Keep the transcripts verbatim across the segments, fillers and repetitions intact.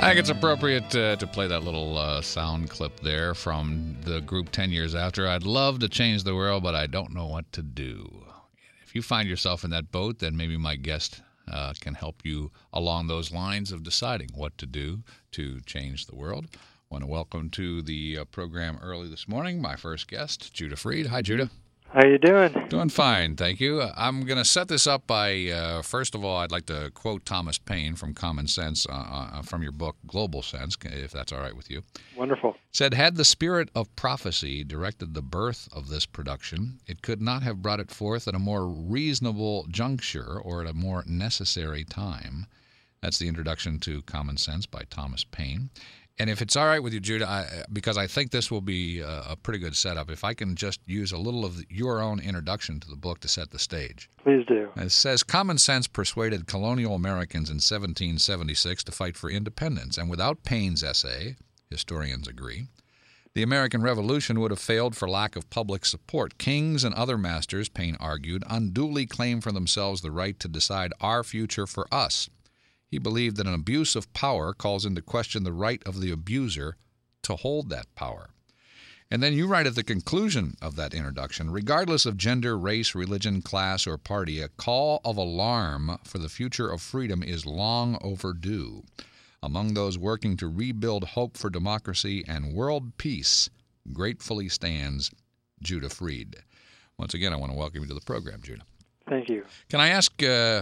I think it's appropriate uh, to play that little uh, sound clip there from the group ten years after. I'd love to change the world, but I don't know what to do. If you find yourself in that boat, then maybe my guest uh, can help you along those lines of deciding what to do to change the world. I want to welcome to the uh, program early this morning my first guest, Judah Freed. Hi, Judah. How you doing? Doing fine, thank you. I'm going to set this up by, uh, first of all, I'd like to quote Thomas Paine from Common Sense, uh, uh, from your book, Global Sense, if that's all right with you. Wonderful. It said, had the spirit of prophecy directed the birth of this production, it could not have brought it forth at a more reasonable juncture or at a more necessary time. That's the introduction to Common Sense by Thomas Paine. And if it's all right with you, Judah, I, because I think this will be a, a pretty good setup, if I can just use a little of the, your own introduction to the book to set the stage. Please do. It says, Common Sense persuaded colonial Americans in seventeen seventy-six to fight for independence, and without Paine's essay, historians agree, the American Revolution would have failed for lack of public support. Kings and other masters, Paine argued, unduly claim for themselves the right to decide our future for us. He believed that an abuse of power calls into question the right of the abuser to hold that power. And then you write at the conclusion of that introduction, regardless of gender, race, religion, class, or party, a call of alarm for the future of freedom is long overdue. Among those working to rebuild hope for democracy and world peace, gratefully stands Judah Freed. Once again, I want to welcome you to the program, Judah. Thank you. Can I ask... Uh,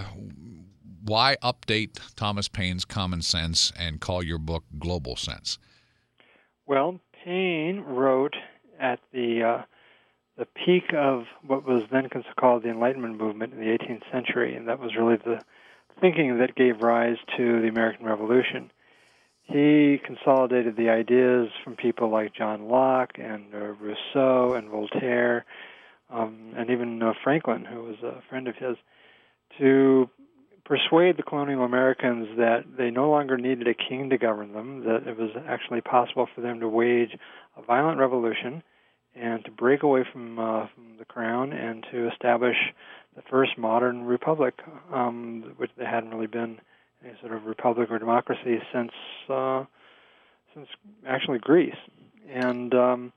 Why update Thomas Paine's Common Sense and call your book Global Sense? Well, Paine wrote at the uh, the peak of what was then called the Enlightenment movement in the eighteenth century, and that was really the thinking that gave rise to the American Revolution. He consolidated the ideas from people like John Locke and uh, Rousseau and Voltaire, um, and even uh, Franklin, who was a friend of his, to persuade the colonial Americans that they no longer needed a king to govern them, that it was actually possible for them to wage a violent revolution and to break away from, uh, from the crown and to establish the first modern republic, um, which there hadn't really been any sort of republic or democracy since uh, since actually Greece. And um,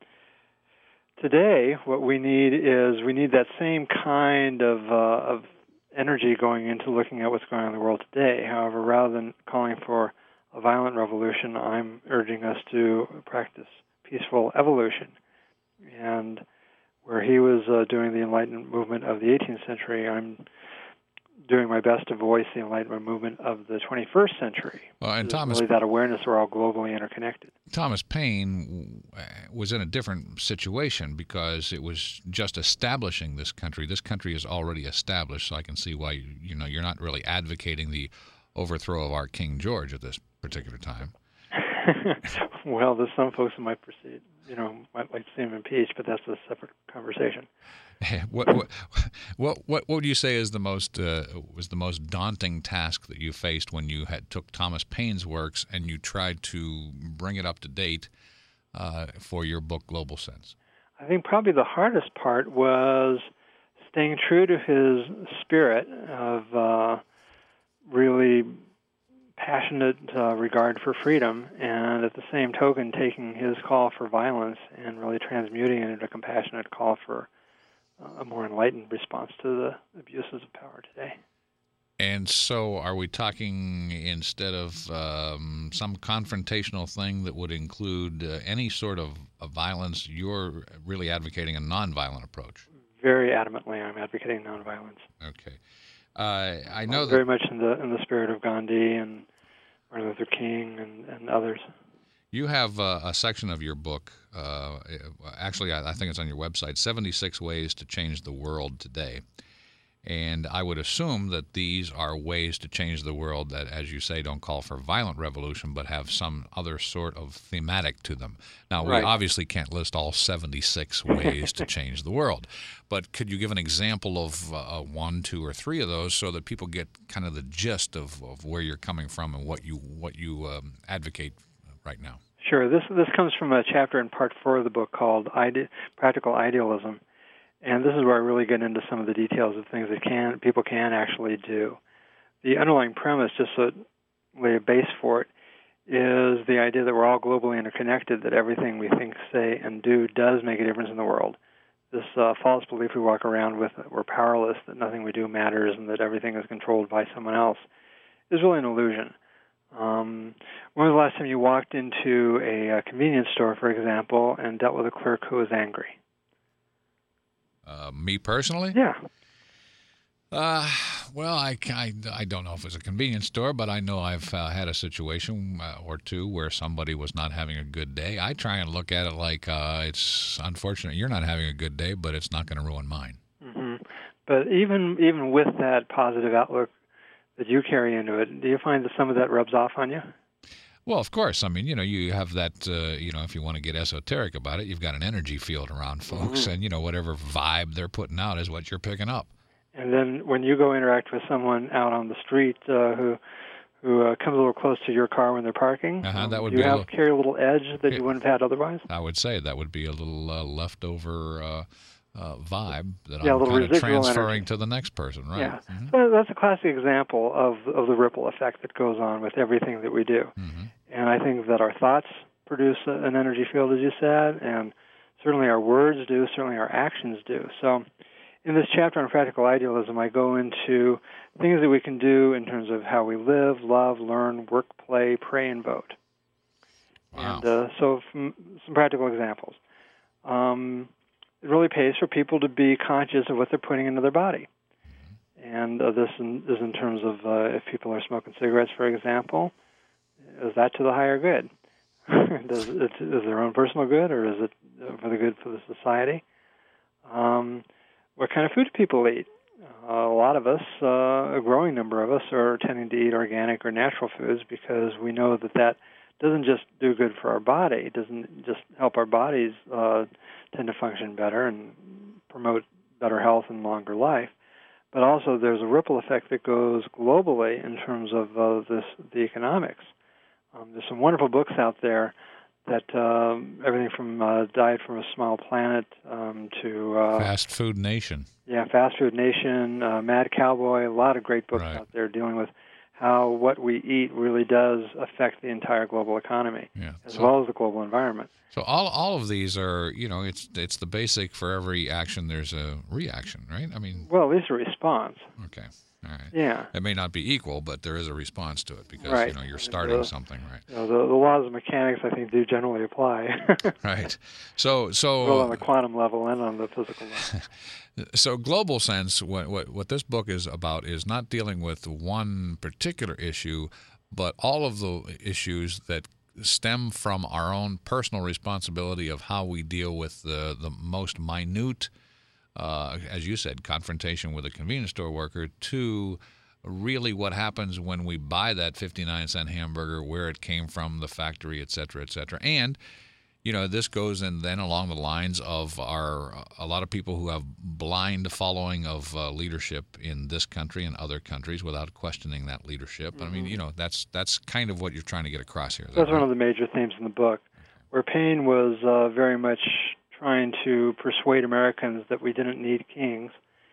today, what we need is we need that same kind of uh, of energy going into looking at what's going on in the world today. However, rather than calling for a violent revolution, I'm urging us to practice peaceful evolution. And where he was uh, doing the Enlightenment movement of the eighteenth century, I'm doing my best to voice the Enlightenment movement of the twenty-first century. Well, and Thomas, really that awareness we're all globally interconnected. Thomas Paine was in a different situation because it was just establishing this country. This country is already established, so I can see why you, you know you're not really advocating the overthrow of our King George at this particular time. Well, there's some folks who might proceed, you know, might like to see him impeached, but that's a separate conversation. what, what what what would you say is the most uh, was the most daunting task that you faced when you had took Thomas Paine's works and you tried to bring it up to date uh, for your book Global Sense? I think probably the hardest part was staying true to his spirit of uh, really passionate uh, regard for freedom, and at the same token taking his call for violence and really transmuting it into a compassionate call for uh, a more enlightened response to the abuses of power today. And so are we talking, instead of um, some confrontational thing that would include uh, any sort of, of violence, you're really advocating a nonviolent approach? Very adamantly, I'm advocating nonviolence. Okay. Uh, I know I'm that very much in the in the spirit of Gandhi and Martin Luther King and, and others. You have uh, a section of your book, uh, actually I, I think it's on your website, seventy-six Ways to Change the World Today. And I would assume that these are ways to change the world that, as you say, don't call for violent revolution, but have some other sort of thematic to them. Now, right. We obviously can't list all seventy-six ways to change the world, but could you give an example of uh, one, two, or three of those so that people get kind of the gist of, of where you're coming from and what you what you um, advocate right now? Sure. This this comes from a chapter in part four of the book called Ide- Practical Idealism. And this is where I really get into some of the details of things that can people can actually do. The underlying premise, just to lay a base for it, is the idea that we're all globally interconnected, that everything we think, say, and do does make a difference in the world. This uh, false belief we walk around with that we're powerless, that nothing we do matters, and that everything is controlled by someone else is really an illusion. Um, when was the last time you walked into a, a convenience store, for example, and dealt with a clerk who was angry? Uh, me personally? Yeah. Uh, well, I, I, I don't know if it's a convenience store, but I know I've uh, had a situation uh, or two where somebody was not having a good day. I try and look at it like uh, it's unfortunate you're not having a good day, but it's not going to ruin mine. Mm-hmm. But even even with that positive outlook that you carry into it, do you find that some of that rubs off on you? Well, of course. I mean, you know, you have that, uh, you know, if you want to get esoteric about it, you've got an energy field around folks, mm-hmm. and, you know, whatever vibe they're putting out is what you're picking up. And then when you go interact with someone out on the street uh, who who uh, comes a little close to your car when they're parking, uh-huh, um, that would do you be have a little, carry a little edge that you wouldn't have had otherwise? I would say that would be a little uh, leftover uh, uh, vibe that yeah, I'm kind of transferring energy. to the next person, right? Yeah, mm-hmm. so that's a classic example of of the ripple effect that goes on with everything that we do. Mm-hmm. And I think that our thoughts produce an energy field, as you said, and certainly our words do, certainly our actions do. So in this chapter on practical idealism, I go into things that we can do in terms of how we live, love, learn, work, play, pray, and vote. Wow. And uh, so from some practical examples. Um, it really pays for people to be conscious of what they're putting into their body. And uh, this in, is in terms of uh, if people are smoking cigarettes, for example, is that to the higher good? Does it, is their own personal good, or is it for the good for the society? Um, what kind of food do people eat? Uh, a lot of us, uh, a growing number of us, are tending to eat organic or natural foods because we know that that doesn't just do good for our body. It doesn't just help our bodies uh, tend to function better and promote better health and longer life, but also there's a ripple effect that goes globally in terms of uh, this the economics. Um, there's some wonderful books out there that um, everything from uh, Diet from a Small Planet um, to uh, Fast Food Nation. Yeah, Fast Food Nation, uh, Mad Cowboy, a lot of great books right. out there dealing with how what we eat really does affect the entire global economy, yeah. as so, well as the global environment. So all all of these are, you know, it's it's the basic for every action there's a reaction, right? I mean, well, at least a response. Okay. All right. Yeah. It may not be equal, but there is a response to it because right. you know you're starting the, something, right? You know, the, the laws of mechanics, I think, do generally apply. right. So, so well, on the quantum level and on the physical level. So, global sense, what, what what this book is about is not dealing with one particular issue, but all of the issues that stem from our own personal responsibility of how we deal with the the most minute. Uh, as you said, confrontation with a convenience store worker, to really what happens when we buy that fifty-nine cent hamburger, where it came from, the factory, et cetera, et cetera. And, you know, this goes in then along the lines of our a lot of people who have blind following of uh, leadership in this country and other countries without questioning that leadership. Mm-hmm. I mean, you know, that's that's kind of what you're trying to get across here. That's that one right? of the major themes in the book, where Paine was uh, very much trying to persuade Americans that we didn't need kings,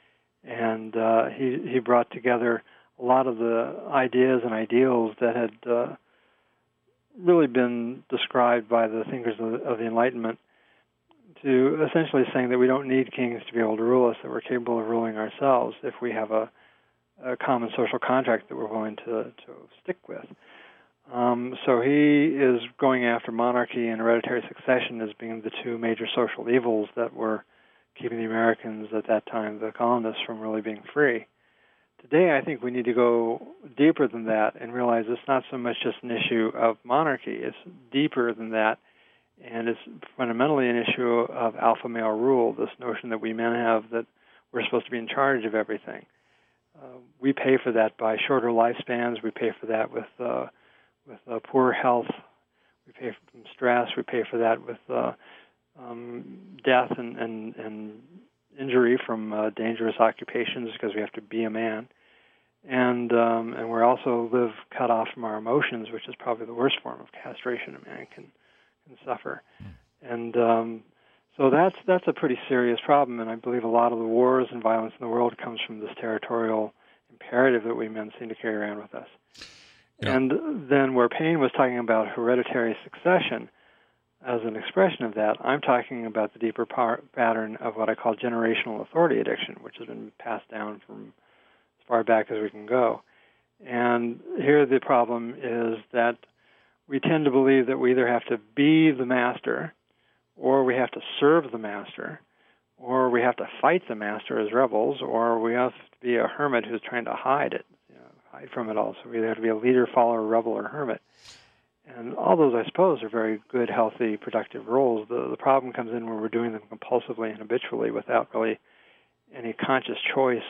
and uh, he he brought together a lot of the ideas and ideals that had uh, really been described by the thinkers of the, of the Enlightenment, to essentially saying that we don't need kings to be able to rule us, that we're capable of ruling ourselves if we have a, a common social contract that we're willing to, to stick with. Um, so he is going after monarchy and hereditary succession as being the two major social evils that were keeping the Americans at that time, the colonists, from really being free. Today, I think we need to go deeper than that and realize it's not so much just an issue of monarchy. It's deeper than that, and it's fundamentally an issue of alpha male rule, this notion that we men have that we're supposed to be in charge of everything. Uh, we pay for that by shorter lifespans. We pay for that with uh, with uh, poor health. We pay for stress. We pay for that with uh, um, death and, and, and injury from uh, dangerous occupations because we have to be a man. And um, and we also live cut off from our emotions, which is probably the worst form of castration a man can can suffer. Mm. And um, so that's that's a pretty serious problem, and I believe a lot of the wars and violence in the world comes from this territorial imperative that we men seem to carry around with us. Yeah. And then where Paine was talking about hereditary succession as an expression of that, I'm talking about the deeper par- pattern of what I call generational authority addiction, which has been passed down from as far back as we can go. And here the problem is that we tend to believe that we either have to be the master, or we have to serve the master, or we have to fight the master as rebels, or we have to be a hermit who's trying to hide it, you know, hide from it all. So we either have to be a leader, follower, rebel, or hermit. And all those, I suppose, are very good, healthy, productive roles. The, the problem comes in when we're doing them compulsively and habitually without really any conscious choice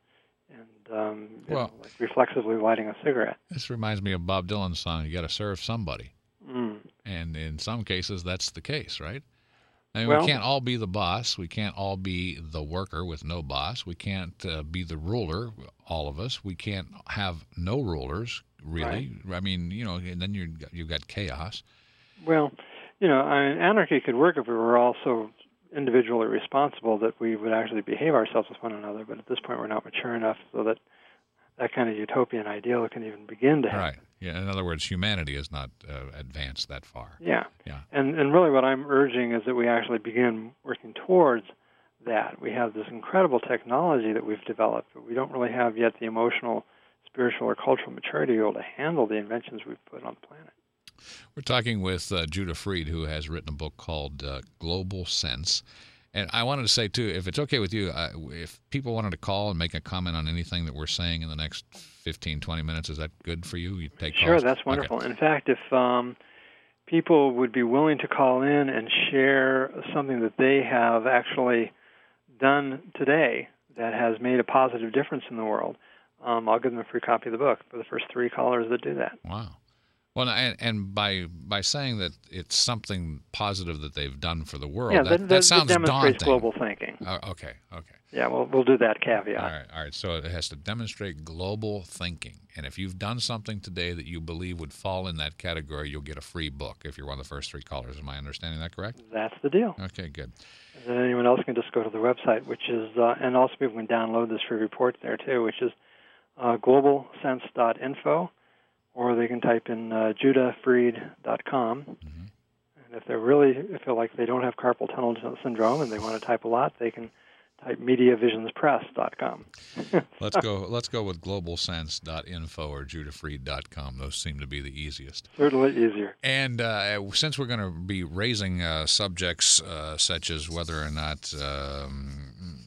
and um, you well, know, like reflexively lighting a cigarette. This reminds me of Bob Dylan's song, "You Got to Serve Somebody." Mm. And in some cases, that's the case, right? I mean, well, we can't all be the boss. We can't all be the worker with no boss. We can't uh, be the ruler, all of us. We can't have no rulers, really. Right. I mean, you know, and then you're, you've got chaos. Well, you know, I mean, anarchy could work if we were all so individually responsible that we would actually behave ourselves with one another. But at this point, we're not mature enough so that that kind of utopian ideal can even begin to happen. Right. Yeah. In other words, humanity has not uh, advanced that far. Yeah. Yeah. And and really, what I'm urging is that we actually begin working towards that. We have this incredible technology that we've developed, but we don't really have yet the emotional, spiritual, or cultural maturity to be able to handle the inventions we've put on the planet. We're talking with uh, Judah Fried, who has written a book called uh, Global Sense. And I wanted to say, too, if it's okay with you, uh, if people wanted to call and make a comment on anything that we're saying in the next fifteen, twenty minutes, is that good for you? You take Sure, calls? that's wonderful. Okay. In fact, if um, people would be willing to call in and share something that they have actually done today that has made a positive difference in the world, um, I'll give them a free copy of the book for the first three callers that do that. Wow. Well, and, and by by saying that it's something positive that they've done for the world, yeah, that, that, that, that sounds demonstrates daunting. global thinking. Uh, okay, okay. Yeah, we'll we'll do that caveat. All right, all right. So it has to demonstrate global thinking. And if you've done something today that you believe would fall in that category, you'll get a free book if you're one of the first three callers. Am I understanding that correct? That's the deal. Okay, good. And then anyone else can just go to the website, which is, uh, and also people can download this free report there too, which is uh, global sense dot info. Or they can type in uh, judah fried dot com. Mm-hmm. And if they really feel like they don't have carpal tunnel syndrome and they want to type a lot, they can type media visions press dot com. let's go. Let's go with global sense dot info or judah fried dot com. Those seem to be the easiest. Certainly easier. And uh, since we're going to be raising uh, subjects uh, such as whether or not Um,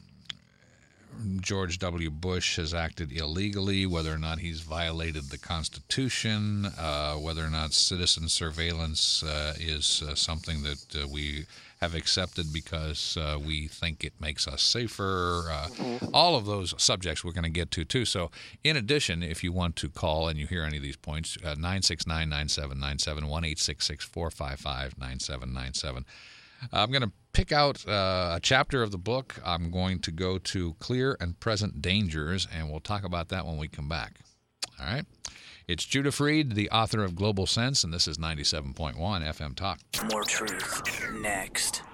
George W. Bush has acted illegally, whether or not he's violated the Constitution, uh, whether or not citizen surveillance uh, is uh, something that uh, we have accepted because uh, we think it makes us safer. Uh, mm-hmm. All of those subjects we're going to get to, too. So in addition, if you want to call and you hear any of these points, uh, nine six nine, nine seven nine seven, one eight six six, four five five, nine seven nine seven. I'm going to pick out uh, a chapter of the book. I'm going to go to Clear and Present Dangers, and we'll talk about that when we come back. All right? It's Judah Fried, the author of Global Sense, and this is ninety-seven point one F M Talk. More truth next.